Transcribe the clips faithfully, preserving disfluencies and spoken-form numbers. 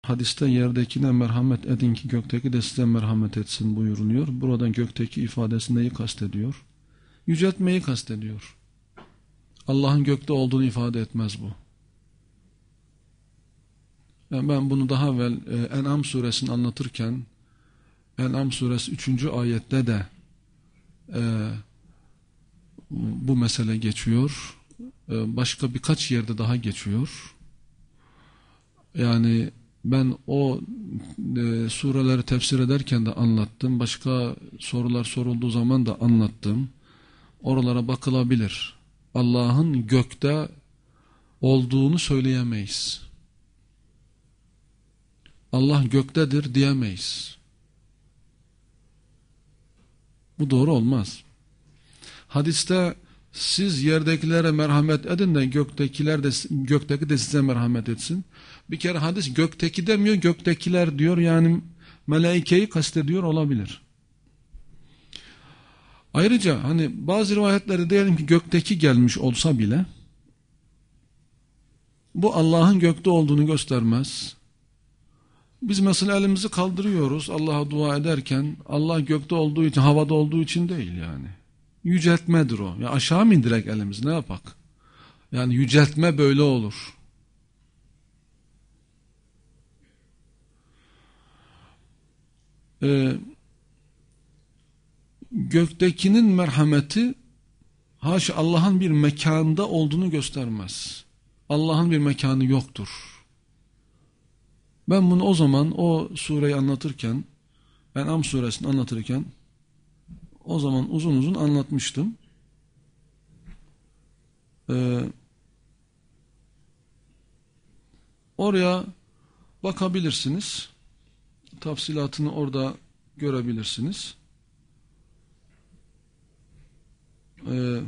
Hadiste yerdekine merhamet edin ki gökteki de size merhamet etsin buyuruluyor. Buradan gökteki ifadesi neyi kastediyor? Yüceltmeyi kastediyor. Allah'ın gökte olduğunu ifade etmez bu. Yani ben bunu daha evvel e, En'am suresini anlatırken En'am suresi üçüncü ayette de e, bu mesele geçiyor. E, başka birkaç yerde daha geçiyor. Yani ben o e, sureleri tefsir ederken de anlattım. Başka sorular sorulduğu zaman da anlattım. Oralara bakılabilir. Allah'ın gökte olduğunu söyleyemeyiz. Allah göktedir diyemeyiz. Bu doğru olmaz. Hadiste siz yerdekilere merhamet edin de göktekiler de gökteki de size merhamet etsin. Bir kere hadis gökteki demiyor, göktekiler diyor. Yani melaikeyi kastediyor olabilir. Ayrıca hani bazı rivayetlerde diyelim ki gökteki gelmiş olsa bile bu Allah'ın gökte olduğunu göstermez. Biz mesela elimizi kaldırıyoruz Allah'a dua ederken, Allah gökte olduğu için, havada olduğu için değil yani. Yüceltmedir o. Ya aşağı mı indirek elimizi, ne yapak? Yani yüceltme böyle olur. Ee, göktekinin merhameti haşa Allah'ın bir mekanda olduğunu göstermez. Allah'ın bir mekanı yoktur. Ben bunu o zaman o sureyi anlatırken, En'am suresini anlatırken o zaman uzun uzun anlatmıştım. Ee, oraya bakabilirsiniz. Tafsilatını orada görebilirsiniz. Ee,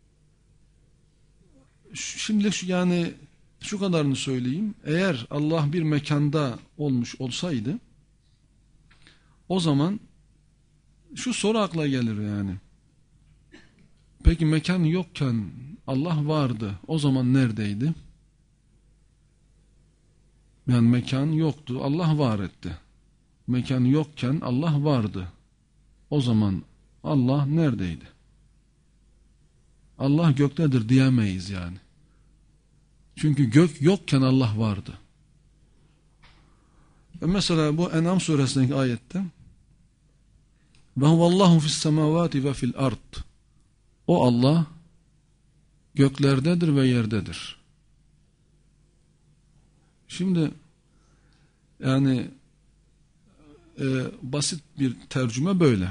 şimdi şu, yani şu kadarını söyleyeyim. Eğer Allah bir mekanda olmuş olsaydı o zaman şu soru akla gelir yani. Peki mekan yokken Allah vardı. O zaman neredeydi? Yani mekan yoktu. Allah var etti. Mekan yokken Allah vardı. O zaman Allah neredeydi? Allah göktedir diyemeyiz yani. Çünkü gök yokken Allah vardı. E mesela bu En'am suresindeki ayette ve huvallahu fis semavati ve fil ard. O Allah göklerdedir ve yerdedir. Şimdi yani e, basit bir tercüme böyle.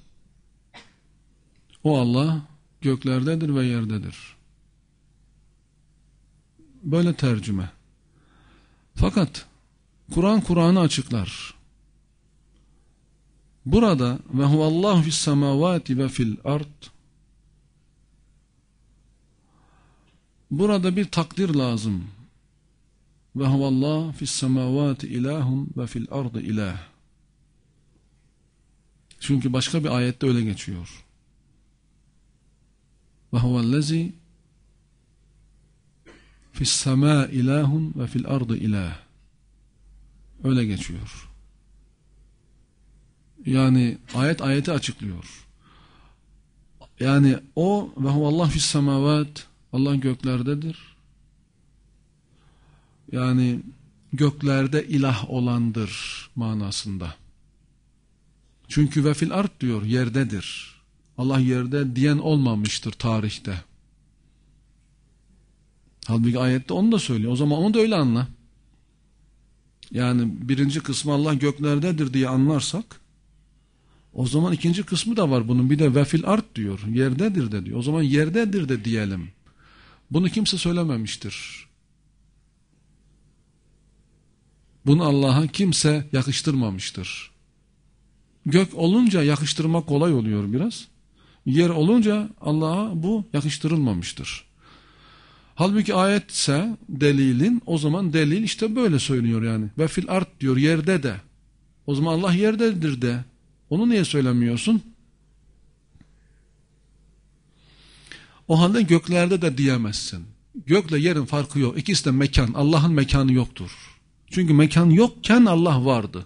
O Allah göklerdedir ve yerdedir. Böyle tercüme. Fakat Kur'an Kur'an'ı açıklar. Burada ve huvallahu fis semavati ve fil ard, burada bir takdir lazım. Ve huvallahu fis semavati ilahun ve fil ardı ilah. Çünkü başka bir ayette öyle geçiyor. Ve huvellezi fis sema ilahun ve fil ardı ilah. Öyle geçiyor. Yani ayet ayeti açıklıyor. Yani o ve huvallahu fis semavat, Allah göklerdedir. Yani göklerde ilah olandır manasında. Çünkü ve fil ard diyor, yerdedir. Allah yerde diyen olmamıştır tarihte. Halbuki ayette onu da söylüyor. O zaman onu da öyle anla. Yani birinci kısmı Allah göklerdedir diye anlarsak, o zaman ikinci kısmı da var bunun. Bir de ve fil ard diyor. Yerdedir de diyor. O zaman yerdedir de diyelim. Bunu kimse söylememiştir. Bunu Allah'a kimse yakıştırmamıştır. Gök olunca yakıştırmak kolay oluyor biraz. Yer olunca Allah'a bu yakıştırılmamıştır. Halbuki ayetse delilin, o zaman delil işte böyle söylüyor yani. Ve fil ard diyor, yerde de. O zaman Allah yerdedir de. Onu niye söylemiyorsun? O halde göklerde de diyemezsin. Gökle yerin farkı yok. İkisi de mekan. Allah'ın mekanı yoktur. Çünkü mekan yokken Allah vardı.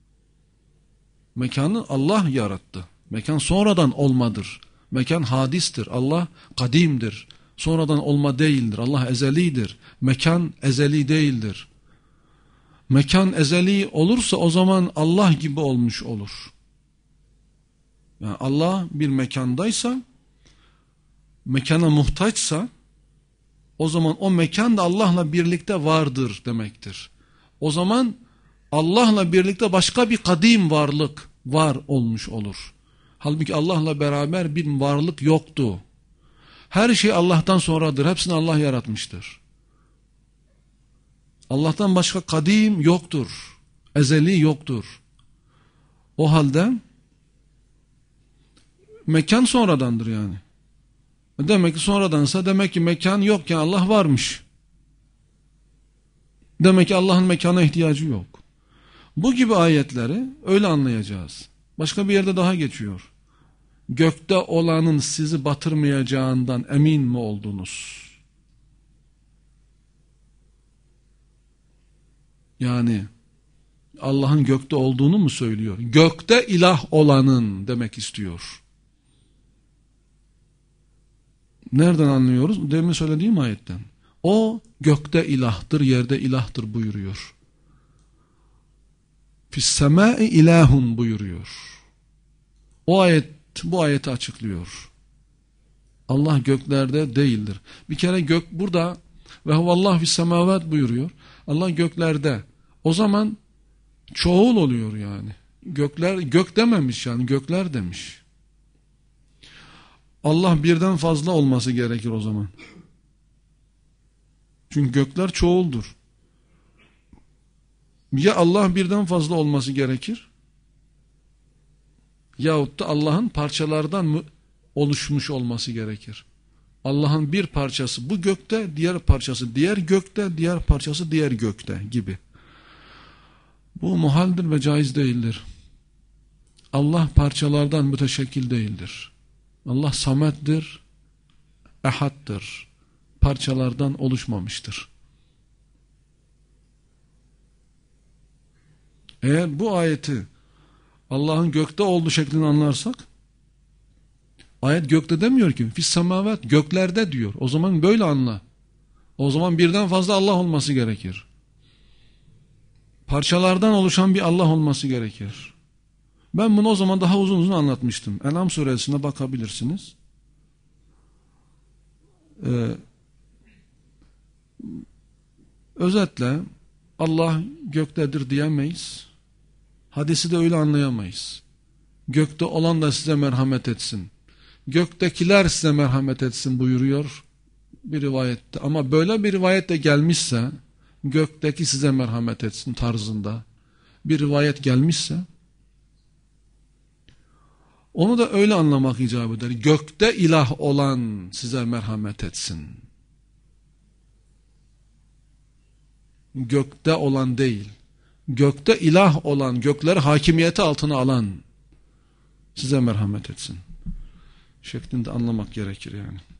Mekanı Allah yarattı. Mekan sonradan olmadır. Mekan hadistir. Allah kadimdir. Sonradan olma değildir. Allah ezelidir. Mekan ezeli değildir. Mekan ezeli olursa o zaman Allah gibi olmuş olur. Yani Allah bir mekandaysa, mekana muhtaçsa, o zaman o mekan da Allah'la birlikte vardır demektir. O zaman Allah'la birlikte başka bir kadim varlık var olmuş olur. Halbuki Allah'la beraber bir varlık yoktu. Her şey Allah'tan sonradır. Hepsini Allah yaratmıştır. Allah'tan başka kadim yoktur. Ezeli yoktur. O halde mekan sonradandır yani. Demek ki sonradansa demek ki mekan yokken Allah varmış. Demek ki Allah'ın mekana ihtiyacı yok. Bu gibi ayetleri öyle anlayacağız. Başka bir yerde daha geçiyor. Gökte olanın sizi batırmayacağından emin mi oldunuz? Yani Allah'ın gökte olduğunu mu söylüyor? Gökte ilah olanın demek istiyor. Nereden anlıyoruz? Demin söylediğim ayetten. O gökte ilahtır, yerde ilahtır buyuruyor. Fis-semâi ilahun buyuruyor. O ayet bu ayeti açıklıyor. Allah göklerde değildir. Bir kere gök burada ve huvallahu fis-semâvât buyuruyor. Allah göklerde. O zaman çoğul oluyor yani. Gökler gök dememiş yani gökler demiş. Allah birden fazla olması gerekir o zaman. Çünkü gökler çoğuldur. Ya Allah birden fazla olması gerekir, yahut da Allah'ın parçalardan mı oluşmuş olması gerekir. Allah'ın bir parçası bu gökte, diğer parçası diğer gökte, diğer parçası diğer gökte gibi. Bu muhaldir ve caiz değildir. Allah parçalardan müteşekkil değildir. Allah samettir, ehaddır. Parçalardan oluşmamıştır. Eğer bu ayeti Allah'ın gökte olduğu şeklini anlarsak, ayet gökte demiyor ki, fis-semâvât göklerde diyor. O zaman böyle anla. O zaman birden fazla Allah olması gerekir. Parçalardan oluşan bir Allah olması gerekir. Ben bunu o zaman daha uzun uzun anlatmıştım. En'am suresine bakabilirsiniz. Ee, özetle Allah göktedir diyemeyiz. Hadisi de öyle anlayamayız. Gökte olan da size merhamet etsin. Göktekiler size merhamet etsin buyuruyor bir rivayette. Ama böyle bir rivayette gelmişse, gökteki size merhamet etsin tarzında bir rivayet gelmişse, onu da öyle anlamak icap eder. Gökte ilah olan size merhamet etsin. Gökte olan değil. Gökte ilah olan, gökleri hakimiyeti altına alan size merhamet etsin şeklinde anlamak gerekir yani.